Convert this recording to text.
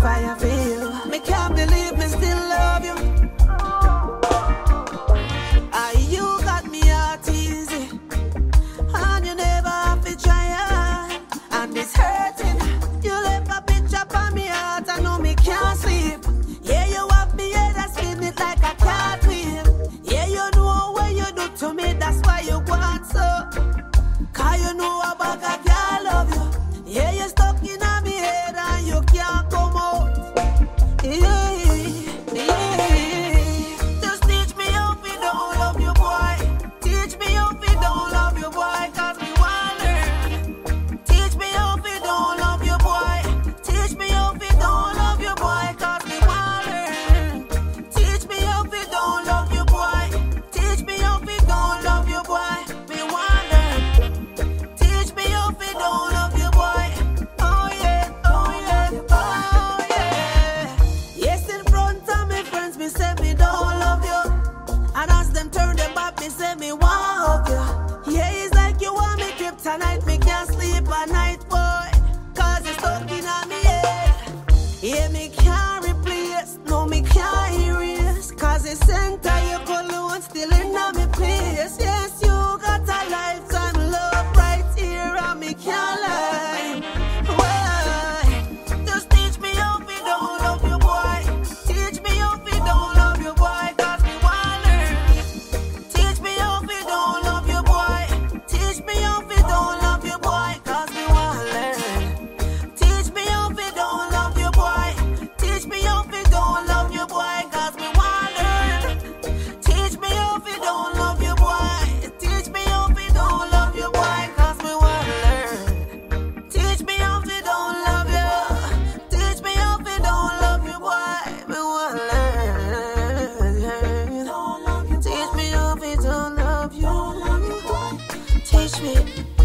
fire for you. Me can't believe me still love you. You got me out easy, and you never have to try hard. And it's hurting. You left a picture on me heart, I know me can't sleep. Yeah, you have me head and spin it like a cartwheel. Yeah, you know what you do to me, that's why you want so. Cause you know about I can't love you. Yeah, you're stuck in me head and you can't come out. Yeah, yeah. Just teach me how to don't love you, boy. Teach me how to don't love you, boy, cause me want learn. Teach me how to don't love you, boy. Teach me how to don't love you, boy, cause me want learn. Teach me how to don't love you, boy. Teach me how to don't love you, boy. Me want learn. Teach me how to don't love you, boy. Oh yeah, oh yeah, oh yeah. Yes, in front of me friends, me say me don't love you. And as them turn them back, me say me want hug you. Yeah, it's like you want me kryptonite, me can't sleep at night, boy. Cause you're stuck in me head. Yeah, me can't replace, no me can't erase. Cause the center you cologne still in me place. Yes, you got a lifetime love right here and me can't lie. Why? Just teach me how to don't love you, boy. Teach me how to don't love you, boy, cause me want learn. Teach me how to don't love you, boy. Teach me how to don't love you, boy, cause me want learn. Teach me how to don't love you, boy. Teach me how to don't love you, boy, cause me want learn. Teach me how to don't love you, boy. Teach me how to don't love you, boy, cause me want learn. Teach me how to don't love you. Teach me how to don't love you, boy. Me want learn. Teach me how to don't love you. Teach me.